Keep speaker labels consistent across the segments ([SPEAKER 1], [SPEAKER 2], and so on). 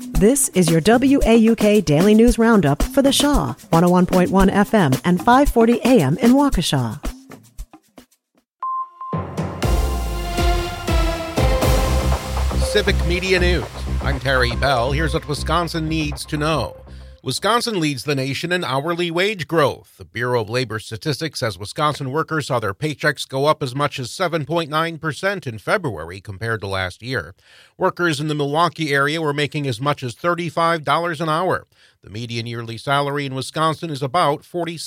[SPEAKER 1] This is your WAUK Daily News Roundup for the Shaw, 101.1 FM and 540 AM in Waukesha.
[SPEAKER 2] Civic Media News. I'm Terry Bell. Here's what Wisconsin needs to know. Wisconsin leads the nation in hourly wage growth. The Bureau of Labor Statistics says Wisconsin workers saw their paychecks go up as much as 7.9% in February compared to last year. Workers in the Milwaukee area were making as much as $35 an hour. The median yearly salary in Wisconsin is about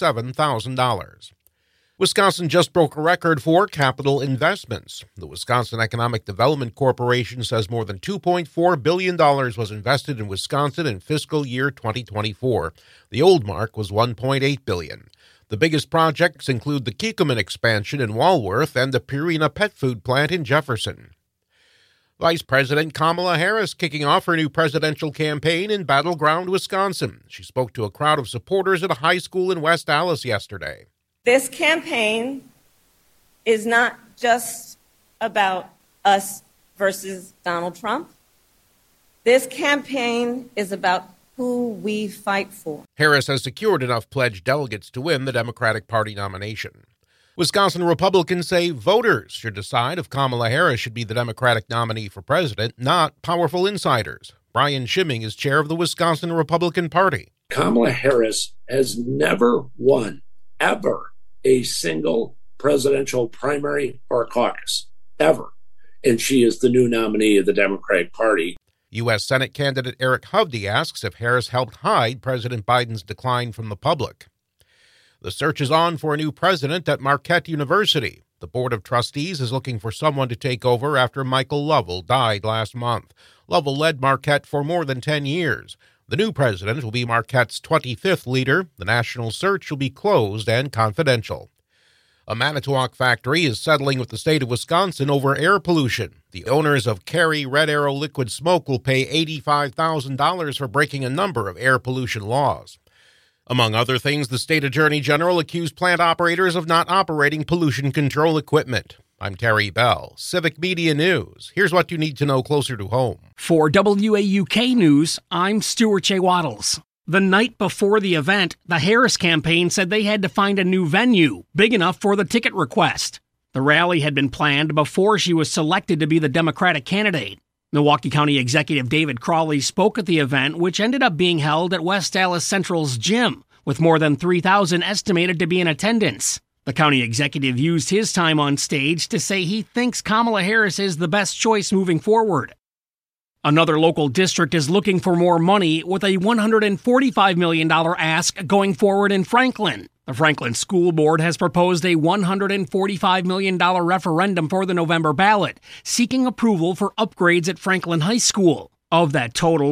[SPEAKER 2] $47,000. Wisconsin just broke a record for capital investments. The Wisconsin Economic Development Corporation says more than $2.4 billion was invested in Wisconsin in fiscal year 2024. The old mark was $1.8 billion. The biggest projects include the Kikkoman expansion in Walworth and the Purina pet food plant in Jefferson. Vice President Kamala Harris kicking off her new presidential campaign in Battleground, Wisconsin. She spoke to a crowd of supporters at a high school in West Allis yesterday.
[SPEAKER 3] This campaign is not just about us versus Donald Trump. This campaign is about who we fight for.
[SPEAKER 2] Harris has secured enough pledged delegates to win the Democratic Party nomination. Wisconsin Republicans say voters should decide if Kamala Harris should be the Democratic nominee for president, not powerful insiders. Brian Schimming is chair of the Wisconsin Republican Party.
[SPEAKER 4] Kamala Harris has never won, ever, a single presidential primary or caucus, ever. And she is the new nominee of the Democratic Party.
[SPEAKER 2] U.S. Senate candidate Eric Hovde asks if Harris helped hide President Biden's decline from the public. The search is on for a new president at Marquette University. The Board of Trustees is looking for someone to take over after Michael Lovell died last month. Lovell led Marquette for more than 10 years. The new president will be Marquette's 25th leader. The national search will be closed and confidential. A Manitowoc factory is settling with the state of Wisconsin over air pollution. The owners of Carey Red Arrow Liquid Smoke will pay $85,000 for breaking a number of air pollution laws. Among other things, the state attorney general accused plant operators of not operating pollution control equipment. I'm Terry Bell, Civic Media News. Here's what you need to know closer to home.
[SPEAKER 5] For WAUK News, I'm Stuart J. Waddles. The night before the event, the Harris campaign said they had to find a new venue big enough for the ticket request. The rally had been planned before she was selected to be the Democratic candidate. Milwaukee County Executive David Crawley spoke at the event, which ended up being held at West Allis Central's gym, with more than 3,000 estimated to be in attendance. The county executive used his time on stage to say he thinks Kamala Harris is the best choice moving forward. Another local district is looking for more money with a $145 million ask going forward in Franklin. The Franklin School Board has proposed a $145 million referendum for the November ballot, seeking approval for upgrades at Franklin High School. Of that total,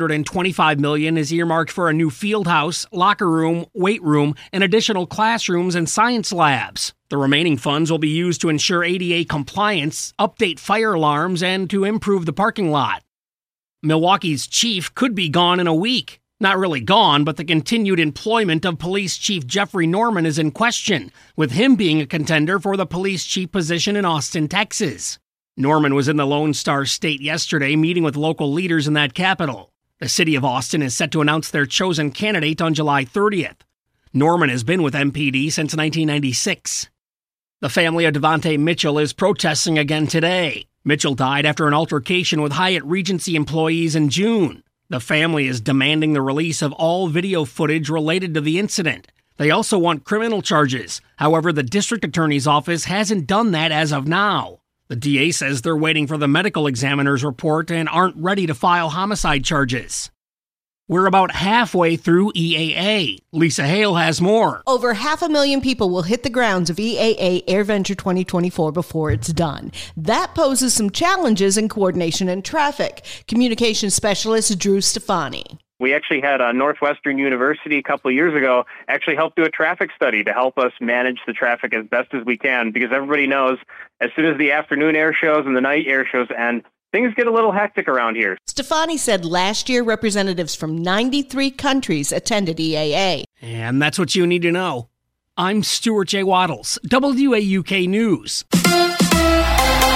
[SPEAKER 5] $125 million is earmarked for a new field house, locker room, weight room, and additional classrooms and science labs. The remaining funds will be used to ensure ADA compliance, update fire alarms, and to improve the parking lot. Milwaukee's chief could be gone in a week. Not really gone, but the continued employment of Police Chief Jeffrey Norman is in question, with him being a contender for the police chief position in Austin, Texas. Norman was in the Lone Star State yesterday, meeting with local leaders in that capital. The city of Austin is set to announce their chosen candidate on July 30th. Norman has been with MPD since 1996. The family of Devontae Mitchell is protesting again today. Mitchell died after an altercation with Hyatt Regency employees in June. The family is demanding the release of all video footage related to the incident. They also want criminal charges. However, the district attorney's office hasn't done that as of now. The DA says they're waiting for the medical examiner's report and aren't ready to file homicide charges. We're about halfway through EAA. Lisa Hale has more.
[SPEAKER 6] Over 500,000 people will hit the grounds of EAA AirVenture 2024 before it's done. That poses some challenges in coordination and traffic. Communications specialist Drew Stefani.
[SPEAKER 7] We actually had Northwestern University a couple of years ago actually help do a traffic study to help us manage the traffic as best as we can, because everybody knows as soon as the afternoon air shows and the night air shows end, things get a little hectic around here.
[SPEAKER 6] Stefani said last year representatives from 93 countries attended EAA.
[SPEAKER 5] And that's what you need to know. I'm Stuart J. Waddles, WAUK News.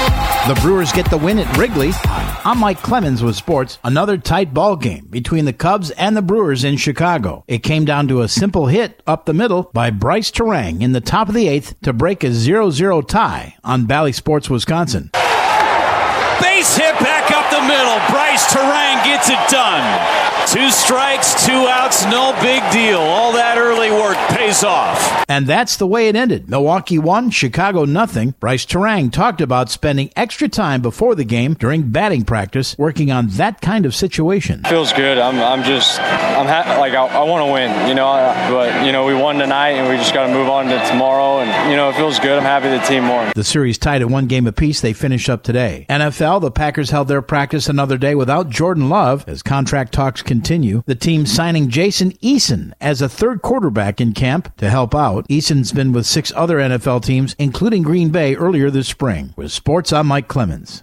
[SPEAKER 8] The Brewers get the win at Wrigley. I'm Mike Clemens with sports. Another tight ball game between the Cubs and the Brewers in Chicago. It came down to a simple hit up the middle by Bryce Terang in the top of the 8th to break a 0-0 tie on Bally Sports, Wisconsin.
[SPEAKER 9] Base hit back up the middle. Bryce Terang gets it done. 2 strikes, 2 outs, no big deal. All that early work pays off.
[SPEAKER 8] And that's the way it ended. Milwaukee won, Chicago nothing. Bryce Terang talked about spending extra time before the game during batting practice working on that kind of situation.
[SPEAKER 10] Feels good. I want to win, but we won tonight and we just got to move on to tomorrow, and it feels good. I'm happy the team won.
[SPEAKER 8] The series tied at 1 game apiece. They finished up today. NFL, the Packers held their practice another day without Jordan Love as contract talks continue. The team signing Jason Eason as a third quarterback in camp to help out. Eason's been with 6 other NFL teams, including Green Bay earlier this spring. With sports, I'm Mike Clemens.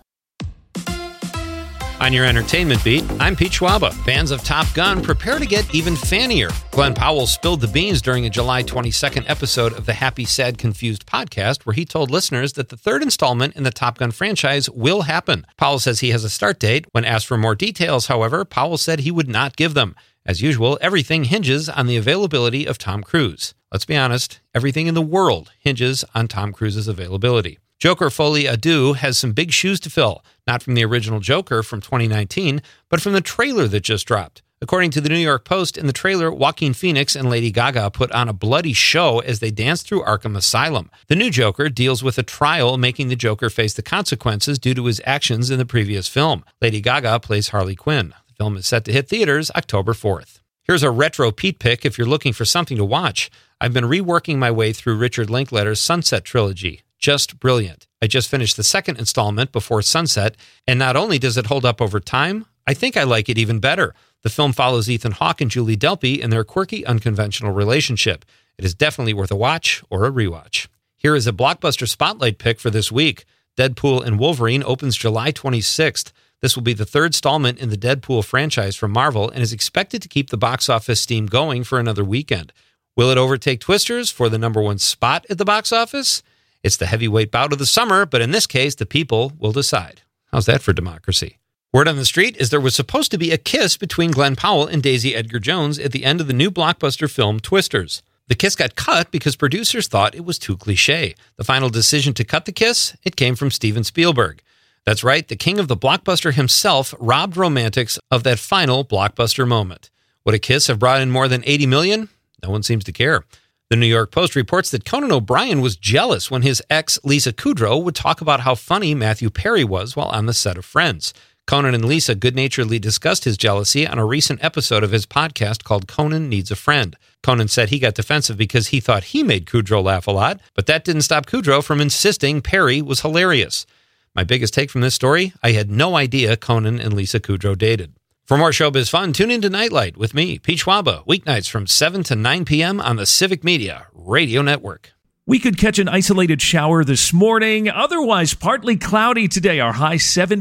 [SPEAKER 2] On your entertainment beat, I'm Pete Schwaba. Fans of Top Gun, prepare to get even fannier. Glenn Powell spilled the beans during a July 22nd episode of the Happy, Sad, Confused podcast, where he told listeners that the third installment in the Top Gun franchise will happen. Powell says he has a start date. When asked for more details, however, Powell said he would not give them. As usual, everything hinges on the availability of Tom Cruise. Let's be honest, everything in the world hinges on Tom Cruise's availability. Joker Folie à Deux has some big shoes to fill, not from the original Joker from 2019, but from the trailer that just dropped. According to the New York Post, in the trailer, Joaquin Phoenix and Lady Gaga put on a bloody show as they dance through Arkham Asylum. The new Joker deals with a trial making the Joker face the consequences due to his actions in the previous film. Lady Gaga plays Harley Quinn. The film is set to hit theaters October 4th. Here's a retro Pete pick if you're looking for something to watch. I've been reworking my way through Richard Linklater's Sunset trilogy. Just brilliant. I just finished the second installment Before Sunset, and not only does it hold up over time, I think I like it even better. The film follows Ethan Hawke and Julie Delpy in their quirky, unconventional relationship. It is definitely worth a watch or a rewatch. Here is a blockbuster spotlight pick for this week. Deadpool and Wolverine opens July 26th. This will be the third installment in the Deadpool franchise from Marvel and is expected to keep the box office steam going for another weekend. Will it overtake Twisters for the number 1 spot at the box office? It's the heavyweight bout of the summer, but in this case, the people will decide. How's that for democracy? Word on the street is there was supposed to be a kiss between Glenn Powell and Daisy Edgar Jones at the end of the new blockbuster film Twisters. The kiss got cut because producers thought it was too cliche. The final decision to cut the kiss, it came from Steven Spielberg. That's right, the king of the blockbuster himself robbed romantics of that final blockbuster moment. Would a kiss have brought in more than $80 million? No one seems to care. The New York Post reports that Conan O'Brien was jealous when his ex, Lisa Kudrow, would talk about how funny Matthew Perry was while on the set of Friends. Conan and Lisa good-naturedly discussed his jealousy on a recent episode of his podcast called Conan Needs a Friend. Conan said he got defensive because he thought he made Kudrow laugh a lot, but that didn't stop Kudrow from insisting Perry was hilarious. My biggest take from this story, I had no idea Conan and Lisa Kudrow dated. For more showbiz fun, tune into Nightlight with me, Pete Schwaba, weeknights from 7 to 9 p.m. on the Civic Media Radio Network.
[SPEAKER 11] We could catch an isolated shower this morning. Otherwise, partly cloudy today. Our high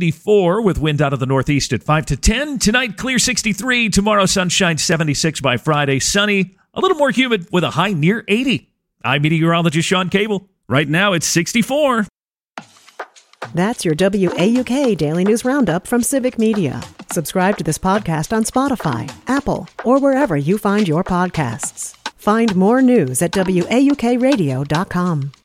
[SPEAKER 11] 74 with wind out of the northeast at 5 to 10. Tonight, clear 63. Tomorrow, sunshine 76 by Friday. Sunny, a little more humid with a high near 80. I'm meteorologist Sean Cable. Right now, it's 64.
[SPEAKER 1] That's your WAUK Daily News Roundup from Civic Media. Subscribe to this podcast on Spotify, Apple, or wherever you find your podcasts. Find more news at WAUKradio.com.